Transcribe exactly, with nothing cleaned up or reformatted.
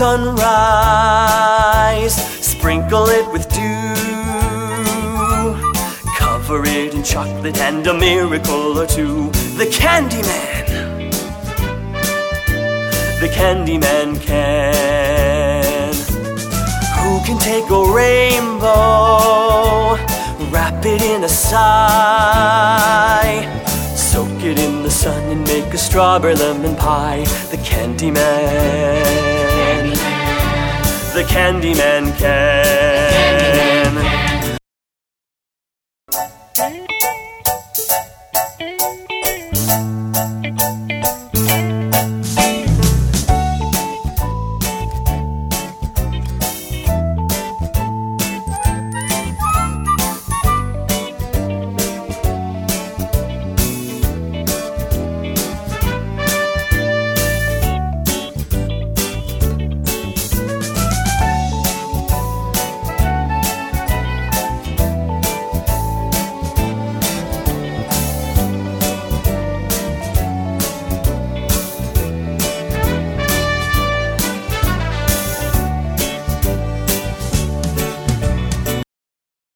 sunrise, sprinkle it with dew, cover it in chocolate and a miracle or two. The Candyman, the Candyman can. Who can take a rainbow, wrap it in a sigh, soak it in the sun and make a strawberry lemon pie. The Candyman, the Candyman can.